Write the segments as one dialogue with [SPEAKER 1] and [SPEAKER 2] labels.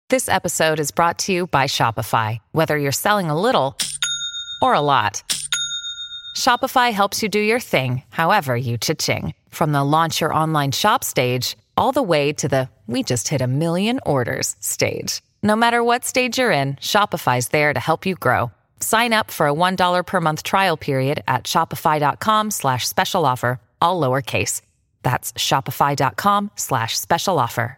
[SPEAKER 1] This episode is brought to you by Shopify. Whether you're selling a little or a lot, Shopify helps you do your thing, however you cha-ching. From the launch your online shop stage, all the way to the we just hit 1 million orders stage. No matter what stage you're in, Shopify's there to help you grow. Sign up for a $1 per month trial period at shopify.com/special offer, all lowercase. That's shopify.com/special offer.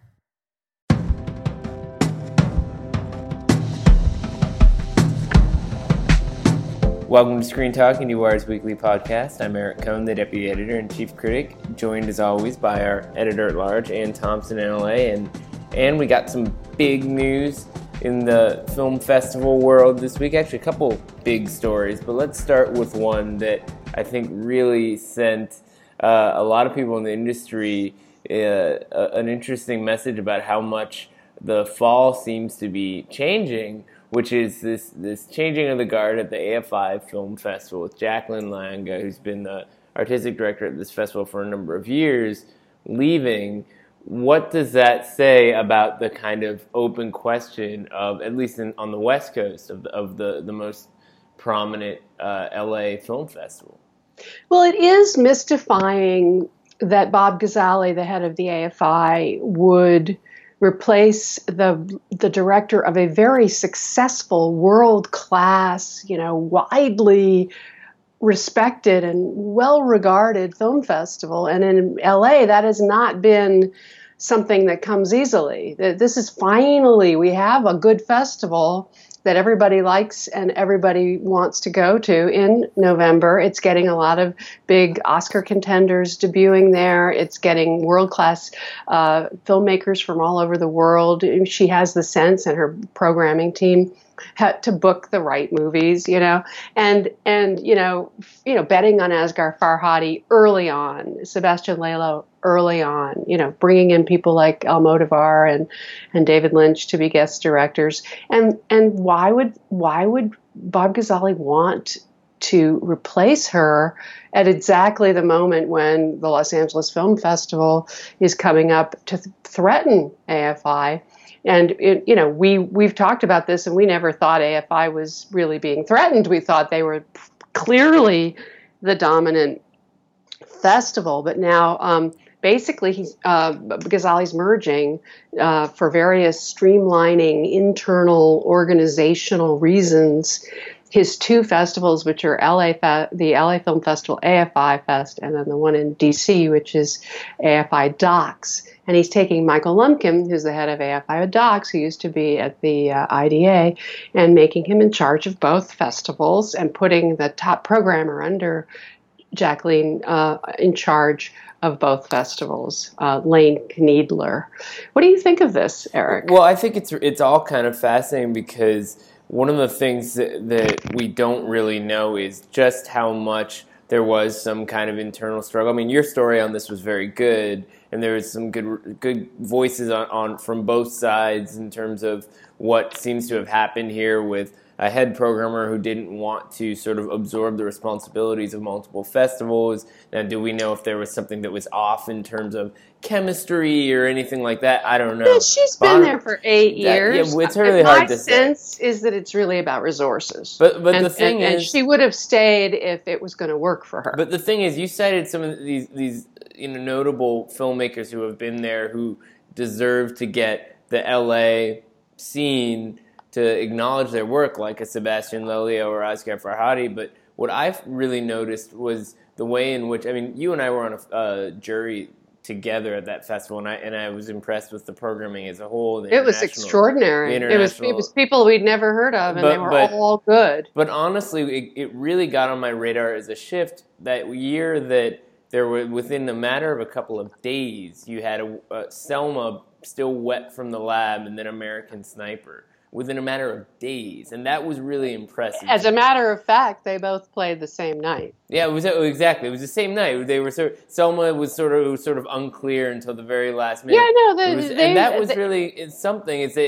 [SPEAKER 2] Welcome to Screen Talk, IndieWire's weekly podcast. I'm Eric Cohn, the Deputy Editor and Chief Critic, joined as always by our Editor-at-Large, Ann Thompson in LA. And we got some big news in the film festival world this week. Actually, a couple big stories, but let's start with one that I think really sent a lot of people in the industry an interesting message about how much the fall seems to be changing, which is this changing of the guard at the AFI Film Festival with Jacqueline Langa, who's been the artistic director at this festival for a number of years, leaving. What does that say about the kind of open question of, at least on the West Coast, of the most prominent LA Film Festival?
[SPEAKER 3] Well, it is mystifying that Bob Gazzaley, the head of the AFI, would replace the director of a very successful, world-class, widely respected and well-regarded film festival. And in LA, that has not been something that comes easily. This is finally, we have a good festival that everybody likes and everybody wants to go to in November. It's getting a lot of big Oscar contenders debuting there. It's getting world-class filmmakers from all over the world. She has the sense, and her programming team, to book the right movies, and betting on Asghar Farhadi early on, Sebastian Lelio early on, bringing in people like Almodovar and David Lynch to be guest directors. And why would Bob Gazzaley want to replace her at exactly the moment when the Los Angeles Film Festival is coming up to threaten AFI? And we've talked about this, and we never thought AFI was really being threatened. We thought they were clearly the dominant festival. But now, basically, Gazzaley's merging for various streamlining internal organizational reasons his two festivals, which are the LA Film Festival AFI Fest, and then the one in DC, which is AFI Docs. And he's taking Michael Lumpkin, who's the head of AFI Docs, who used to be at the IDA, and making him in charge of both festivals and putting the top programmer under Jacqueline in charge of both festivals, Lane Kneedler. What do you think of this, Eric?
[SPEAKER 2] Well, I think it's all kind of fascinating, because one of the things that we don't really know is just how much there was some kind of internal struggle. I mean, your story on this was very good, and there was some good voices on from both sides in terms of what seems to have happened here with a head programmer who didn't want to sort of absorb the responsibilities of multiple festivals. Now, do we know if there was something that was off in terms of chemistry or anything like that? I don't know.
[SPEAKER 3] Yeah, she's been there for 8 years.
[SPEAKER 2] Yeah, it's really hard to say.
[SPEAKER 3] My sense is that it's really about resources.
[SPEAKER 2] But the thing is,
[SPEAKER 3] and she would have stayed if it was going to work for her.
[SPEAKER 2] But the thing is, you cited some of these notable filmmakers who have been there who deserve to get the LA scene to acknowledge their work, like a Sebastian Lelio or Asghar Farhadi. But what I've really noticed was the way in which, I mean, you and I were on a jury together at that festival, and I was impressed with the programming as a whole.
[SPEAKER 3] It was extraordinary. It was people we'd never heard of, and they were all good.
[SPEAKER 2] But honestly, it really got on my radar as a shift that year that there were, within a matter of a couple of days, you had a Selma still wet from the lab, and then American Sniper within a matter of days, and that was really impressive.
[SPEAKER 3] As a matter of fact, they both played the same night.
[SPEAKER 2] Yeah, it was exactly. It was the same night. They were Selma was sort of unclear until the very last minute.
[SPEAKER 3] Yeah,
[SPEAKER 2] that was really something. It's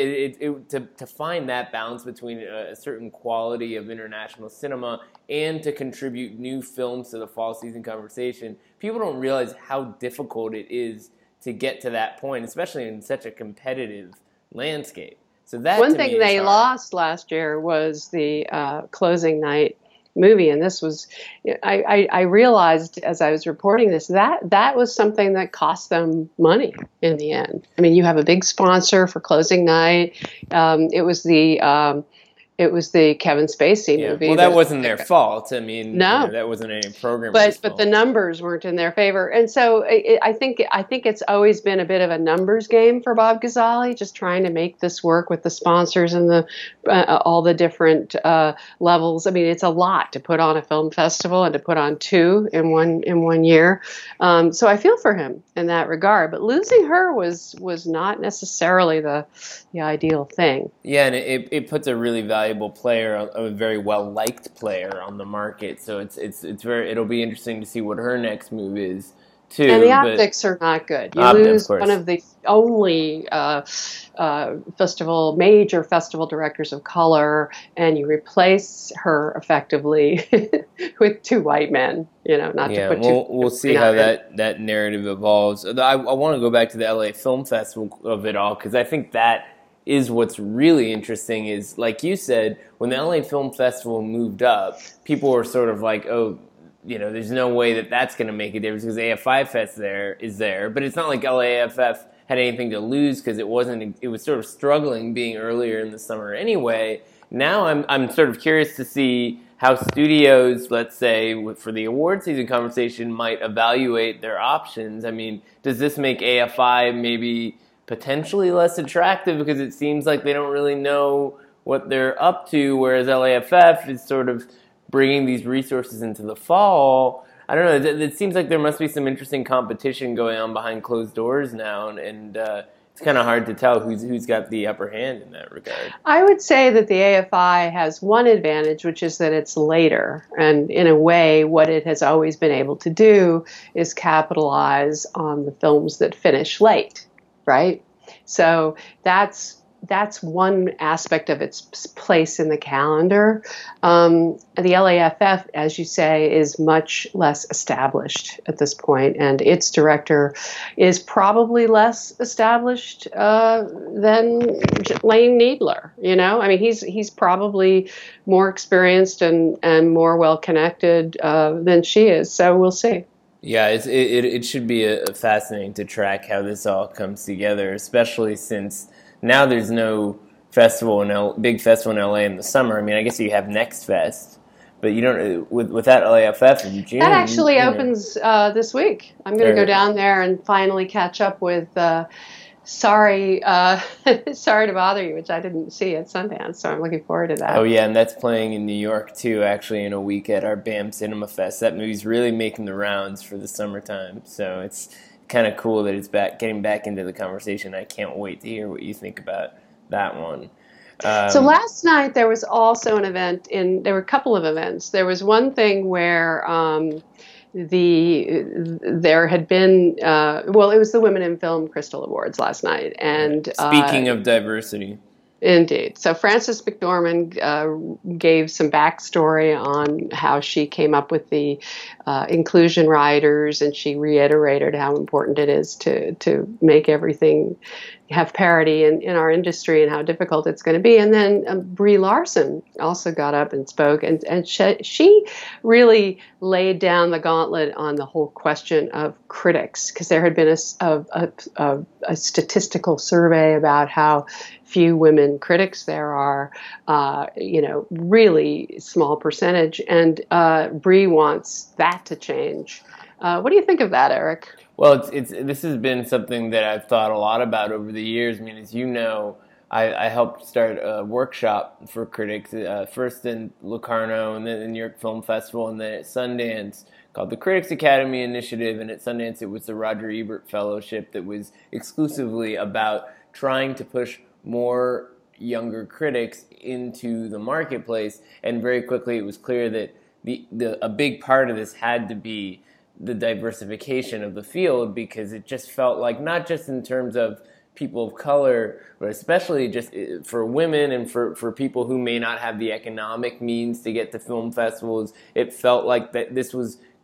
[SPEAKER 2] to find that balance between a certain quality of international cinema and to contribute new films to the fall season conversation. People don't realize how difficult it is to get to that point, especially in such a competitive landscape. So that
[SPEAKER 3] one
[SPEAKER 2] to
[SPEAKER 3] thing
[SPEAKER 2] me
[SPEAKER 3] they
[SPEAKER 2] is hard.
[SPEAKER 3] lost last year was the closing night movie, and this was I realized as I was reporting this that was something that cost them money in the end. I mean, you have a big sponsor for closing night. It was the Kevin Spacey movie.
[SPEAKER 2] Well, that wasn't their fault. I mean,
[SPEAKER 3] No.
[SPEAKER 2] that wasn't any programmer's fault.
[SPEAKER 3] But the numbers weren't in their favor, and so I think it's always been a bit of a numbers game for Bob Gazzaley, just trying to make this work with the sponsors and the all the different levels. I mean, it's a lot to put on a film festival and to put on two in one year. So I feel for him in that regard. But losing her was not necessarily the ideal thing.
[SPEAKER 2] Yeah, and it puts a really valuable player, a very well liked player, on the market. So it'll be interesting to see what her next move is too.
[SPEAKER 3] And the optics are not good. You lose one of the only major festival directors of color, and you replace her effectively with two white men. Not to put two.
[SPEAKER 2] We'll see how that narrative evolves. I want to go back to the LA Film Festival of it all, because I think that is what's really interesting. Is, like you said, when the LA Film Festival moved up, people were sort of like, oh, there's no way that's going to make a difference because AFI Fest is there. But it's not like LAFF had anything to lose, because it was sort of struggling being earlier in the summer anyway. Now I'm sort of curious to see how studios, let's say, for the award season conversation, might evaluate their options. I mean, does this make AFI maybe potentially less attractive because it seems like they don't really know what they're up to, whereas LAFF is sort of bringing these resources into the fall? I don't know. It seems like there must be some interesting competition going on behind closed doors now, and it's kind of hard to tell who's got the upper hand in that regard.
[SPEAKER 3] I would say that the AFI has one advantage, which is that it's later. And in a way, what it has always been able to do is capitalize on the films that finish late, right? So that's one aspect of its place in the calendar. The LAFF, as you say, is much less established at this point, and its director is probably less established than Lane Needler. I mean, he's probably more experienced and more well connected than she is. So we'll see.
[SPEAKER 2] Yeah, it should be fascinating to track how this all comes together, especially since now there's no big festival in LA in the summer. I mean, I guess you have Next Fest, but you don't without LAFF in June.
[SPEAKER 3] That actually opens this week. I'm going to go down there and finally catch up with Sorry to Bother You, which I didn't see at Sundance, so I'm looking forward to that.
[SPEAKER 2] Oh yeah, and that's playing in New York too, actually, in a week at our BAM Cinema Fest. That movie's really making the rounds for the summertime, so it's kind of cool that it's getting back into the conversation. I can't wait to hear what you think about that one.
[SPEAKER 3] So last night there was also an event there were a couple of events. There was one thing where there had been it was the Women in Film Crystal Awards last night, and
[SPEAKER 2] speaking of diversity.
[SPEAKER 3] Indeed. So Frances McDormand gave some backstory on how she came up with the inclusion riders, and she reiterated how important it is to make everything have parity in our industry and how difficult it's going to be. And then Brie Larson also got up and spoke, and she really laid down the gauntlet on the whole question of critics, because there had been a statistical survey about how few women critics there are, really small percentage, and Brie wants that to change. What do you think of that, Eric?
[SPEAKER 2] Well, this has been something that I've thought a lot about over the years. I mean, as you know, I helped start a workshop for critics, first in Locarno and then the New York Film Festival and then at Sundance, called the Critics Academy Initiative. And at Sundance, it was the Roger Ebert Fellowship that was exclusively about trying to push more younger critics into the marketplace. And very quickly, it was clear that a big part of this had to be the diversification of the field, because it just felt like, not just in terms of people of color, but especially just for women and for people who may not have the economic means to get to film festivals, it felt like that this was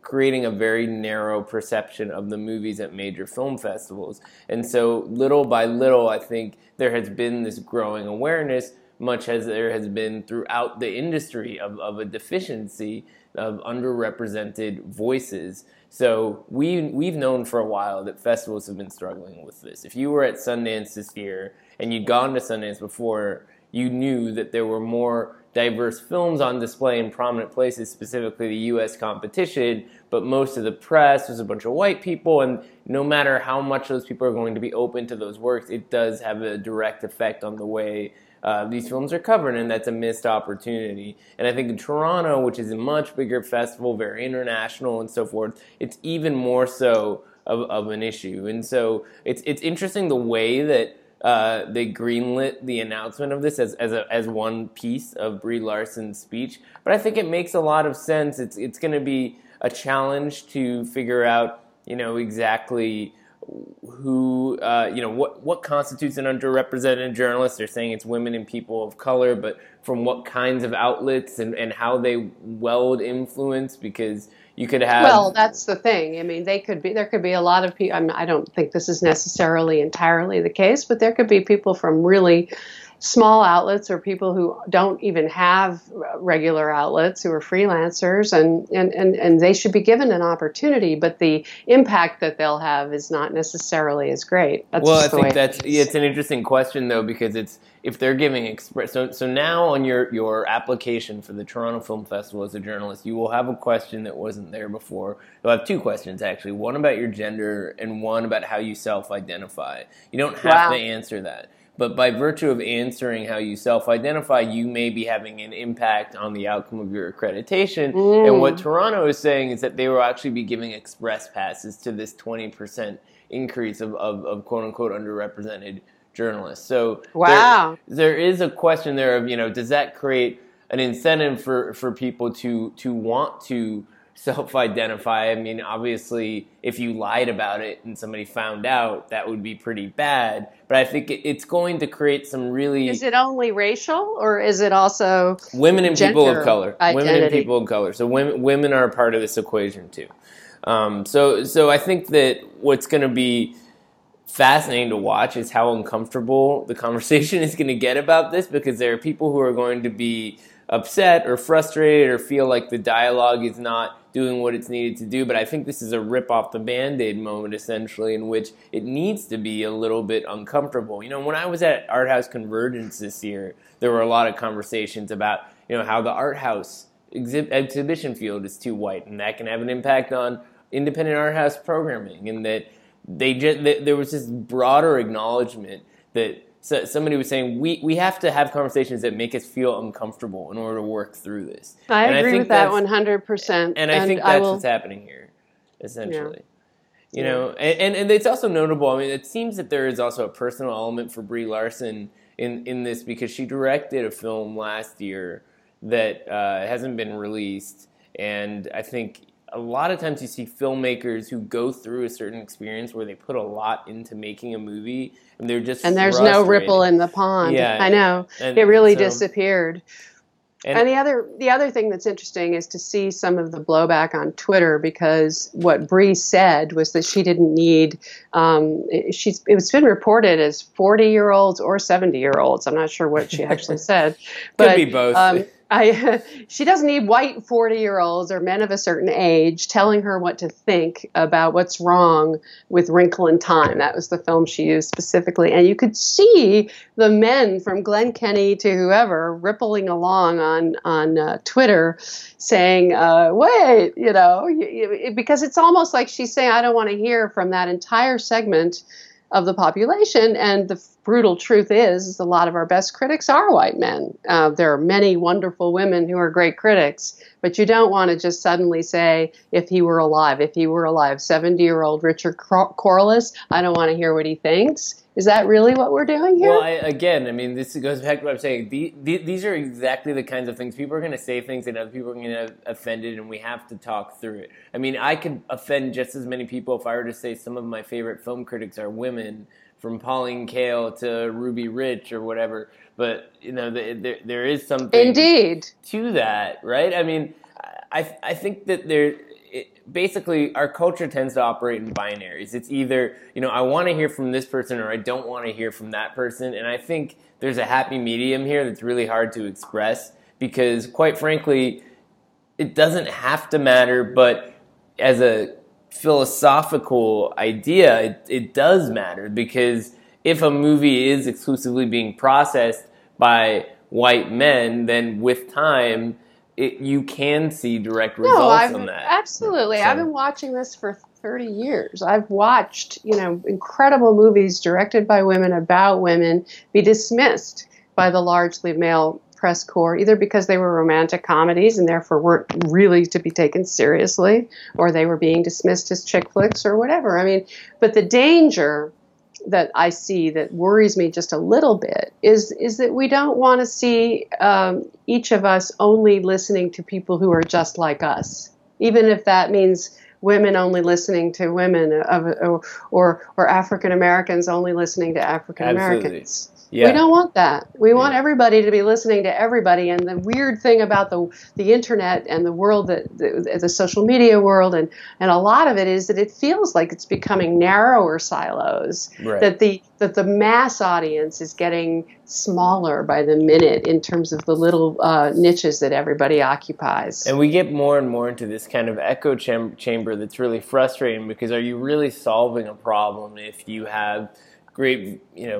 [SPEAKER 2] creating a very narrow perception of the movies at major film festivals. And so little by little, I think there has been this growing awareness, much as there has been throughout the industry, of a deficiency of underrepresented voices. So we've known for a while that festivals have been struggling with this. If you were at Sundance this year and you'd gone to Sundance before, you knew that there were more diverse films on display in prominent places, specifically the U.S. competition, but most of the press was a bunch of white people, and no matter how much those people are going to be open to those works, it does have a direct effect on the way these films are covered, and that's a missed opportunity. And I think in Toronto, which is a much bigger festival, very international and so forth, it's even more so of an issue. And so it's interesting the way that they greenlit the announcement of this as one piece of Brie Larson's speech. But I think it makes a lot of sense. It's going to be a challenge to figure out, exactly who, what constitutes an underrepresented journalist. They're saying it's women and people of color, but from what kinds of outlets and how they weld influence, because you could have...
[SPEAKER 3] Well, that's the thing. I mean, there could be a lot of people. I don't think this is necessarily entirely the case, but there could be people from really small outlets or people who don't even have regular outlets, who are freelancers, and they should be given an opportunity, but the impact that they'll have is not necessarily as great.
[SPEAKER 2] Well, I think it's an interesting question, though, because if they're giving express... So now on your application for the Toronto Film Festival as a journalist, you will have a question that wasn't there before. You'll have two questions, actually. One about your gender and one about how you self-identify. You don't have to answer that. But by virtue of answering how you self-identify, you may be having an impact on the outcome of your accreditation. And what Toronto is saying is that they will actually be giving express passes to this 20% increase of quote-unquote underrepresented journalists. So there is a question there of, does that create an incentive for people to want to self-identify? I mean, obviously, if you lied about it and somebody found out, that would be pretty bad. But I think it's going to create some really... Is
[SPEAKER 3] it only racial, or is it also
[SPEAKER 2] women and people of color?
[SPEAKER 3] Identity?
[SPEAKER 2] Women and people of color. So women are a part of this equation too. So I think that what's going to be fascinating to watch is how uncomfortable the conversation is going to get about this, because there are people who are going to be upset or frustrated or feel like the dialogue is not doing what it's needed to do. But I think this is a rip off the Band-Aid moment, essentially, in which it needs to be a little bit uncomfortable. When I was at Art House Convergence this year, there were a lot of conversations about, how the art house exhibition field is too white, and that can have an impact on independent art house programming, and that there was this broader acknowledgement that somebody was saying we have to have conversations that make us feel uncomfortable in order to work through this.
[SPEAKER 3] I agree with that 100%.
[SPEAKER 2] And I think that's what's happening here, essentially. Yeah. And it's also notable. I mean, it seems that there is also a personal element for Brie Larson in this, because she directed a film last year that hasn't been released, and I think a lot of times you see filmmakers who go through a certain experience where they put a lot into making a movie, and they're just
[SPEAKER 3] there's
[SPEAKER 2] frustrated.
[SPEAKER 3] No ripple in the pond.
[SPEAKER 2] Yeah,
[SPEAKER 3] I know.
[SPEAKER 2] And
[SPEAKER 3] it really disappeared.
[SPEAKER 2] And
[SPEAKER 3] the other thing that's interesting is to see some of the blowback on Twitter, because what Brie said was that she didn't need. It's been reported as 40-year-olds or 70-year-olds. I'm not sure what she actually said, but
[SPEAKER 2] could be both.
[SPEAKER 3] She doesn't need white 40-year-olds or men of a certain age telling her what to think about what's wrong with Wrinkle in Time. That was the film she used specifically. And you could see the men from Glenn Kenny to whoever rippling along on Twitter saying, wait, because it's almost like she's saying, I don't want to hear from that entire segment of the population. And the brutal truth is a lot of our best critics are white men. There are many wonderful women who are great critics, but you don't want to just suddenly say, if he were alive, 70-year-old Richard Corliss, I don't want to hear what he thinks. Is that really what we're doing here?
[SPEAKER 2] Well, this goes back to what I'm saying. These are exactly the kinds of things. People are going to say things and other people are going to get offended, and we have to talk through it. I mean, I could offend just as many people if I were to say some of my favorite film critics are women, from Pauline Kael to Ruby Rich or whatever. But, there is something
[SPEAKER 3] Indeed
[SPEAKER 2] to that, right? I mean, I think that basically our culture tends to operate in binaries. It's either, I want to hear from this person or I don't want to hear from that person. And I think there's a happy medium here that's really hard to express because, quite frankly, it doesn't have to matter, but as a philosophical idea, it does matter, because if a movie is exclusively being processed by white men, then with time, you can see direct results on that.
[SPEAKER 3] Absolutely. So, I've been watching this for 30 years. I've watched, incredible movies directed by women about women be dismissed by the largely male press corps, either because they were romantic comedies and therefore weren't really to be taken seriously, or they were being dismissed as chick flicks or whatever. I mean, but the danger that I see that worries me just a little bit is that we don't want to see each of us only listening to people who are just like us, even if that means women only listening to women, or African Americans only listening to African Americans. Yeah. We don't want that. We want everybody to be listening to everybody. And the weird thing about the internet and the world, the social media world, and a lot of it is that it feels like it's becoming narrower silos. Right. That the mass audience is getting smaller by the minute in terms of the little niches that everybody occupies.
[SPEAKER 2] And we get more and more into this kind of echo chamber that's really frustrating, because are you really solving a problem if you have great,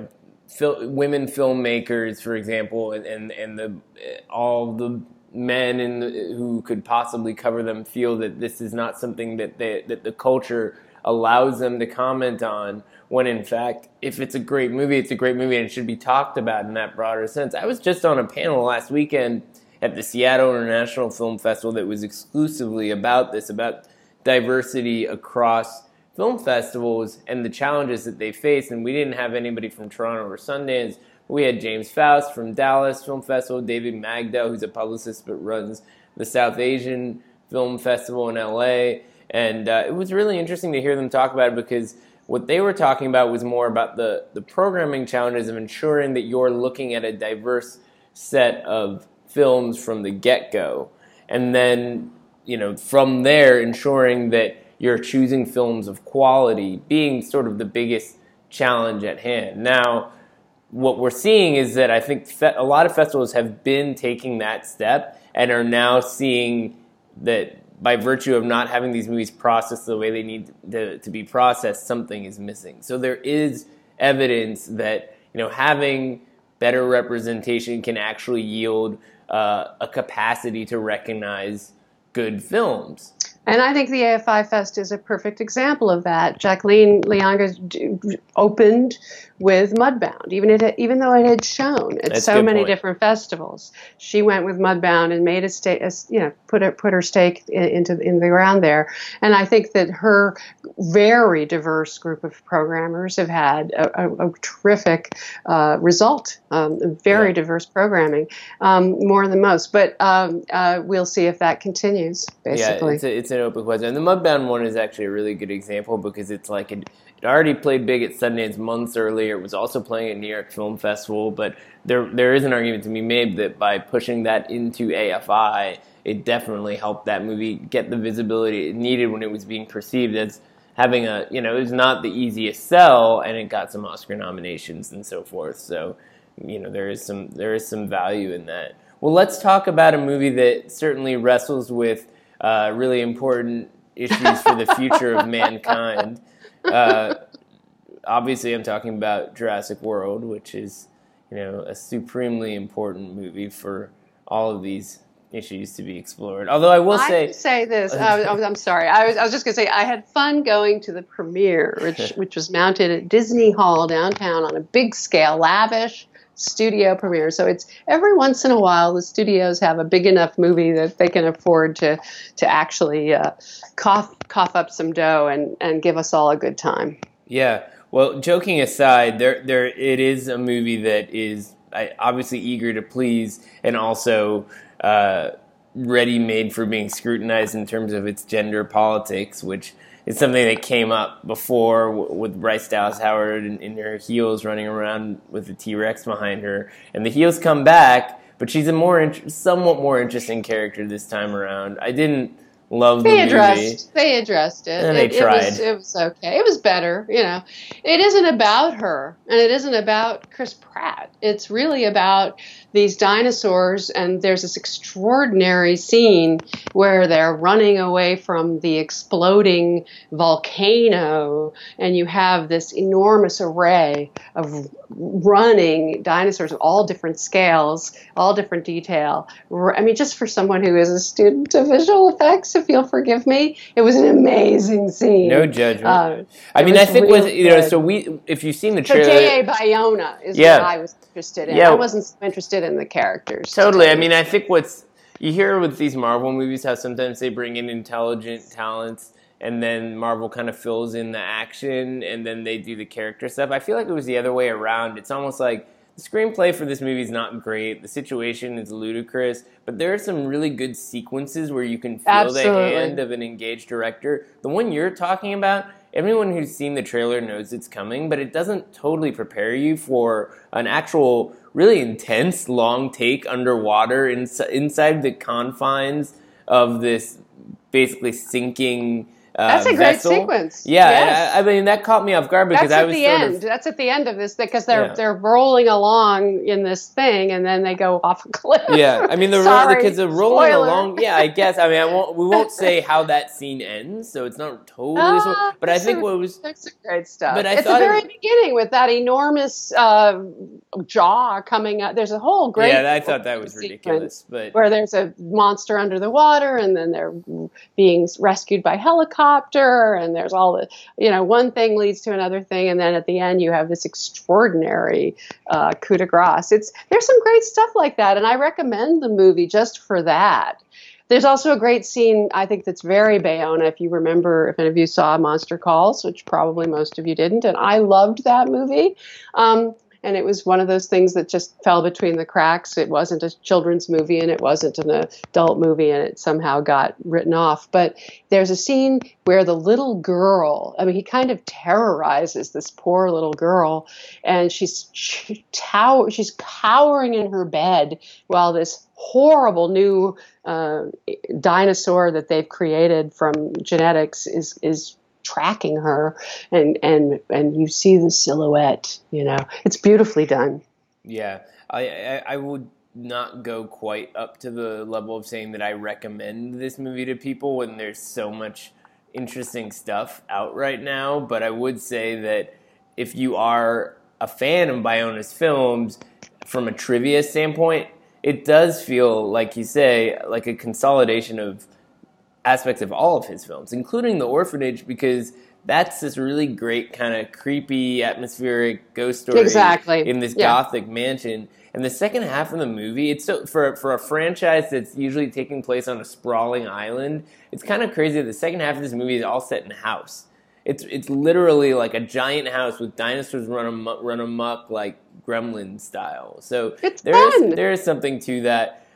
[SPEAKER 2] women filmmakers, for example, and all the men who could possibly cover them feel that this is not something that the culture allows them to comment on, when in fact, if it's a great movie, it's a great movie and it should be talked about in that broader sense. I was just on a panel last weekend at the Seattle International Film Festival that was exclusively about this, about diversity across film festivals and the challenges that they face. And we didn't have anybody from Toronto or Sundance. We had James Faust from Dallas Film Festival, David Magda, who's a publicist but runs the South Asian Film Festival in LA. And it was really interesting to hear them talk about it, because what they were talking about was more about the programming challenges of ensuring that you're looking at a diverse set of films from the get-go. And then, from there, ensuring that you're choosing films of quality being sort of the biggest challenge at hand. Now, what we're seeing is that I think a lot of festivals have been taking that step and are now seeing that by virtue of not having these movies processed the way they need to be processed, something is missing. So there is evidence that, having better representation can actually yield a capacity to recognize good films.
[SPEAKER 3] And I think the AFI Fest is a perfect example of that. Jacqueline Lianga opened with Mudbound, even though it had shown at so many different festivals. She went with Mudbound and made put her stake in the ground there. And I think that her very diverse group of programmers have had a terrific result. Very diverse programming, more than most. But we'll see if that continues. Basically,
[SPEAKER 2] yeah, it's an open question. And the Mudbound one is actually a really good example, because it's like it already played big at Sundance months earlier. It was also playing at New York Film Festival, but there is an argument to be made that by pushing that into AFI, it definitely helped that movie get the visibility it needed when it was being perceived as having it was not the easiest sell, and it got some Oscar nominations and so forth. So, there is some value in that. Well, let's talk about a movie that certainly wrestles with really important issues for the future of mankind. Obviously, I'm talking about Jurassic World, which is, a supremely important movie for all of these issues to be explored. Although I will
[SPEAKER 3] say this. I'm sorry. I was just going to say I had fun going to the premiere, which was mounted at Disney Hall downtown on a big scale, lavish studio premiere. So it's every once in a while the studios have a big enough movie that they can afford to actually cough up some dough and give us all a good time.
[SPEAKER 2] Yeah. Well, joking aside, there it is a movie that is obviously eager to please, and also ready-made for being scrutinized in terms of its gender politics, which is something that came up before with Bryce Dallas Howard in her heels running around with the T-Rex behind her. And the heels come back, but she's a somewhat more interesting character this time around. I didn't love the movie.
[SPEAKER 3] They addressed it.
[SPEAKER 2] And they tried.
[SPEAKER 3] It was okay. It was better, you know. It isn't about her, and it isn't about Chris Pratt. It's really about these dinosaurs, and there's this extraordinary scene where they're running away from the exploding volcano, and you have this enormous array of running dinosaurs of all different scales, all different detail. I mean, just for someone who is a student of visual effects, if you'll forgive me, it was an amazing scene.
[SPEAKER 2] No judgment. I mean, I think if you've seen the trailer,
[SPEAKER 3] so J.A. Bayona is what I was interested in. I wasn't so interested in the characters.
[SPEAKER 2] Totally. I mean, I think you hear with these Marvel movies how sometimes they bring in intelligent talents and then Marvel kind of fills in the action and then they do the character stuff. I feel like it was the other way around. It's almost like the screenplay for this movie is not great. The situation is ludicrous, but there are some really good sequences where you can feel the hand of an engaged director. The one you're talking about, everyone who's seen the trailer knows it's coming, but it doesn't totally prepare you for an actual really intense long take underwater inside the confines of this basically sinking
[SPEAKER 3] That's a great sequence.
[SPEAKER 2] Yeah, yes. I mean that caught me off guard because I was
[SPEAKER 3] That's at the end of this because they're rolling along in this thing and then they go off a cliff.
[SPEAKER 2] Yeah, I mean the kids are rolling along. Yeah, I guess. I mean, we won't say how that scene ends, so it's not totally. But I think
[SPEAKER 3] that's great stuff.
[SPEAKER 2] But
[SPEAKER 3] it's the very beginning with that enormous jaw coming up. There's a whole great.
[SPEAKER 2] Yeah, I thought that was ridiculous. But
[SPEAKER 3] where there's a monster under the water and then they're being rescued by helicopter. And there's all the, one thing leads to another thing, and then at the end you have this extraordinary coup de grace. There's some great stuff like that, and I recommend the movie just for that. There's also a great scene, I think, that's very Bayona, if you remember, if any of you saw Monster Calls, which probably most of you didn't, and I loved that movie. And it was one of those things that just fell between the cracks. It wasn't a children's movie and it wasn't an adult movie and it somehow got written off. But there's a scene where the little girl, he kind of terrorizes this poor little girl and she's cowering in her bed while this horrible new dinosaur that they've created from genetics is tracking her, and you see the silhouette. It's beautifully done.
[SPEAKER 2] Yeah, I would not go quite up to the level of saying that I recommend this movie to people when there's so much interesting stuff out right now, but I would say that if you are a fan of Bayona's films, from a trivia standpoint, it does feel, like you say, like a consolidation of aspects of all of his films, including The Orphanage, because that's this really great kind of creepy, atmospheric ghost story in this gothic mansion. And the second half of the movie, it's for a franchise that's usually taking place on a sprawling island, it's kind of crazy that the second half of this movie is all set in a house. It's literally like a giant house with dinosaurs run amok like Gremlin style. So there is something to that.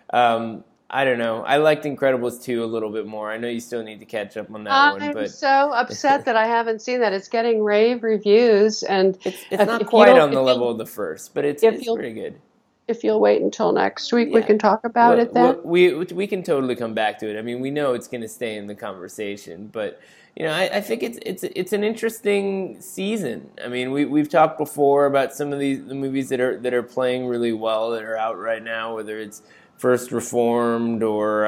[SPEAKER 2] I don't know. I liked Incredibles 2 a little bit more. I know you still need to catch up on that one.
[SPEAKER 3] I'm so upset that I haven't seen that. It's getting rave reviews, and
[SPEAKER 2] it's not quite on the level of the first, but it's pretty good.
[SPEAKER 3] If you'll wait until next week, we can talk about it then.
[SPEAKER 2] We can totally come back to it. I mean, we know it's going to stay in the conversation, but I think it's an interesting season. I mean, we've talked before about some of the movies that are playing really well that are out right now, whether it's First Reformed or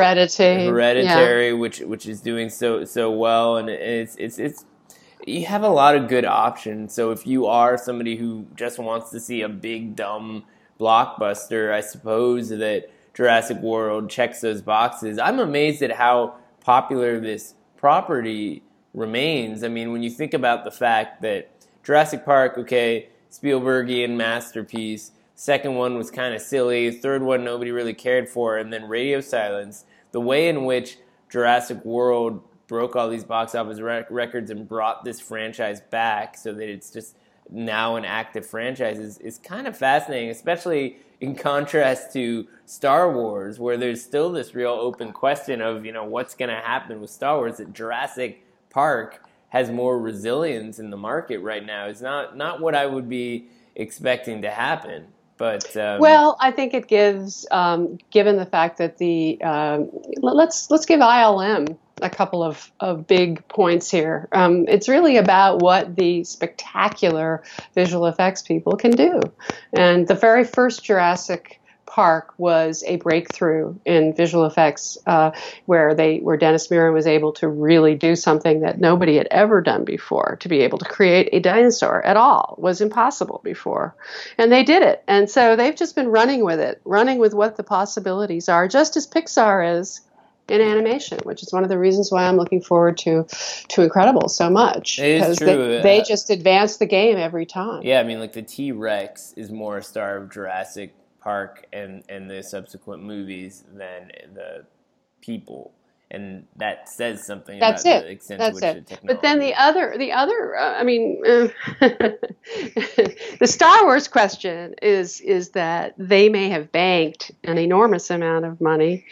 [SPEAKER 2] Hereditary, which is doing so well, and it's you have a lot of good options. So if you are somebody who just wants to see a big dumb blockbuster, I suppose that Jurassic World checks those boxes. I'm amazed at how popular this property remains. I mean, when you think about the fact that Jurassic Park, okay, Spielbergian masterpiece. Second one was kind of silly. Third one nobody really cared for. And then Radio Silence. The way in which Jurassic World broke all these box office records and brought this franchise back so that it's just now an active franchise is kind of fascinating, especially in contrast to Star Wars, where there's still this real open question of, what's going to happen with Star Wars. That Jurassic Park has more resilience in the market right now. It's not what I would be expecting to happen. But
[SPEAKER 3] well, I think it gives, given the fact that let's give ILM a couple of big points here. It's really about what the spectacular visual effects people can do. And the very first Jurassic Park was a breakthrough in visual effects, where Dennis Muren was able to really do something that nobody had ever done before. To be able to create a dinosaur at all was impossible before, and they did it. And so they've just been running with what the possibilities are, just as Pixar is in animation, which is one of the reasons why I'm looking forward to Incredibles so much.
[SPEAKER 2] It is true.
[SPEAKER 3] They just advance the game every time.
[SPEAKER 2] Yeah, I mean, like the T-Rex is more a star of Jurassic Park and the subsequent movies than the people, and that says something about the extent to which the technology.
[SPEAKER 3] But then the other, the Star Wars question is that they may have banked an enormous amount of money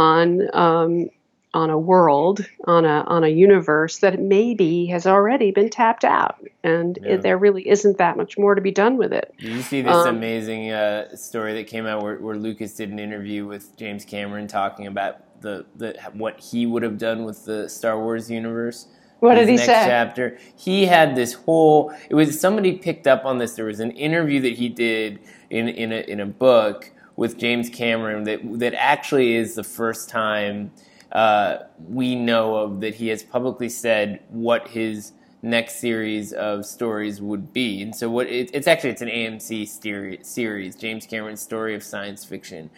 [SPEAKER 3] on a world, on a universe that maybe has already been tapped out, and there really isn't that much more to be done with it.
[SPEAKER 2] Did you see this amazing story that came out where Lucas did an interview with James Cameron talking about what he would have done with the Star Wars universe?
[SPEAKER 3] What did he say?
[SPEAKER 2] Next chapter, he had this whole. It was somebody picked up on this. There was an interview that he did in a book with James Cameron that actually is the first time we know of that he has publicly said what his next series of stories would be. And so it's an AMC series, James Cameron's Story of Science Fiction.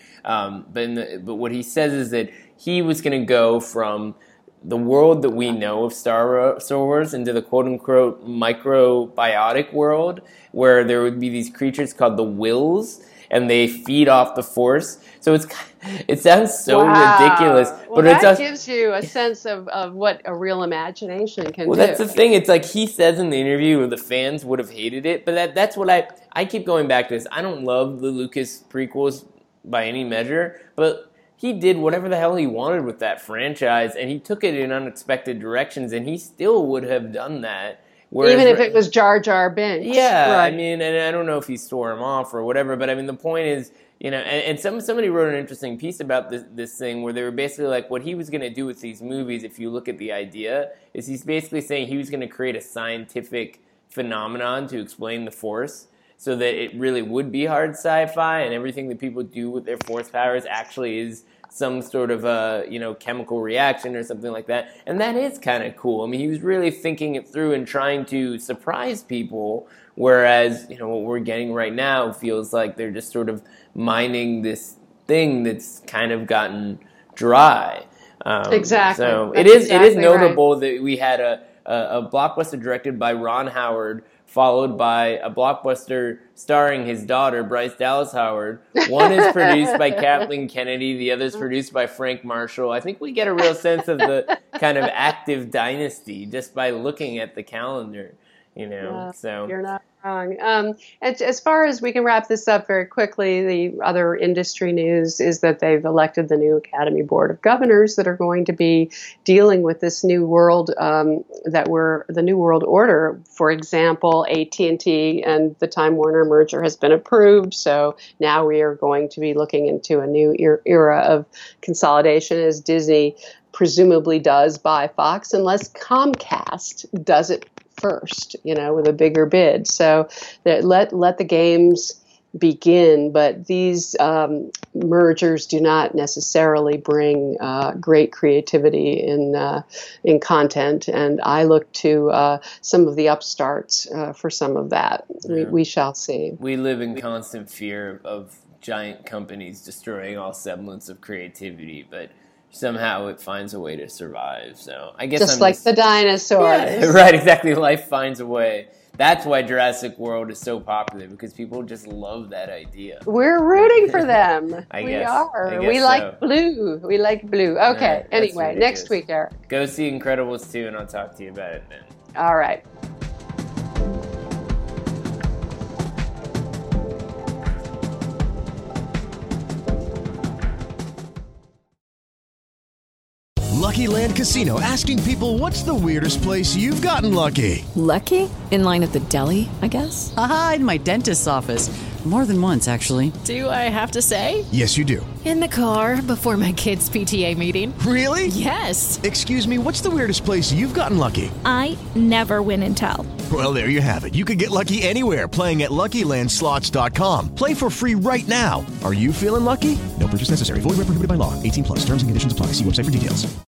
[SPEAKER 2] But what he says is that he was going to go from the world that we know of Star Wars into the quote-unquote microbiotic world, where there would be these creatures called the Wills, and they feed off the Force. So it sounds so ridiculous.
[SPEAKER 3] Well, but that gives you a sense of what a real imagination can do.
[SPEAKER 2] Well, that's the thing. It's like he says in the interview, the fans would have hated it. But that's what I keep going back to this. I don't love the Lucas prequels by any measure, but he did whatever the hell he wanted with that franchise, and he took it in unexpected directions, and he still would have done that.
[SPEAKER 3] Even if it was Jar Jar Binks.
[SPEAKER 2] Yeah, right. I mean, and I don't know if he swore him off or whatever, but I mean, the point is, and somebody wrote an interesting piece about this thing where they were basically like, what he was going to do with these movies, if you look at the idea, is he's basically saying he was going to create a scientific phenomenon to explain the Force, so that it really would be hard sci-fi, and everything that people do with their Force powers actually is some sort of a chemical reaction or something like that. And that is kind of cool. I mean, he was really thinking it through and trying to surprise people, whereas what we're getting right now feels like they're just sort of mining this thing that's kind of gotten dry.
[SPEAKER 3] Exactly.
[SPEAKER 2] So it is notable that we had a blockbuster directed by Ron Howard, followed by a blockbuster starring his daughter, Bryce Dallas Howard. One is produced by Kathleen Kennedy, the other is produced by Frank Marshall. I think we get a real sense of the kind of active dynasty just by looking at the calendar, so.
[SPEAKER 3] You're not wrong. As far as we can wrap this up very quickly, the other industry news is that they've elected the new Academy Board of Governors that are going to be dealing with this new world, the new world order. For example, AT&T and the Time Warner merger has been approved, so now we are going to be looking into a new era of consolidation as Disney presumably does buy Fox, unless Comcast does it first, with a bigger bid. So let the games begin, but these mergers do not necessarily bring great creativity in content, and I look to some of the upstarts for some of that. Yeah. We shall see.
[SPEAKER 2] We live in constant fear of giant companies destroying all semblance of creativity, but somehow it finds a way to survive. So I guess
[SPEAKER 3] the dinosaurs.
[SPEAKER 2] Yeah, right, exactly. Life finds a way. That's why Jurassic World is so popular, because people just love that idea.
[SPEAKER 3] We're rooting for them.
[SPEAKER 2] We are.
[SPEAKER 3] We like blue. We like blue. Okay. Anyway, next week, Eric.
[SPEAKER 2] Go see Incredibles 2, and I'll talk to you about it then.
[SPEAKER 3] All right.
[SPEAKER 4] Lucky Land Casino, asking people, what's the weirdest place you've gotten lucky?
[SPEAKER 5] Lucky? In line at the deli, I guess?
[SPEAKER 6] Aha, in my dentist's office.
[SPEAKER 5] More than once, actually.
[SPEAKER 6] Do I have to say?
[SPEAKER 4] Yes, you do.
[SPEAKER 6] In the car before my kids' PTA meeting.
[SPEAKER 4] Really?
[SPEAKER 6] Yes.
[SPEAKER 4] Excuse me, what's the weirdest place you've gotten lucky?
[SPEAKER 7] I never win and tell.
[SPEAKER 4] Well, there you have it. You can get lucky anywhere, playing at LuckyLandSlots.com. Play for free right now. Are you feeling lucky? No purchase necessary. Void where prohibited by law. 18 plus. Terms and conditions apply. See website for details.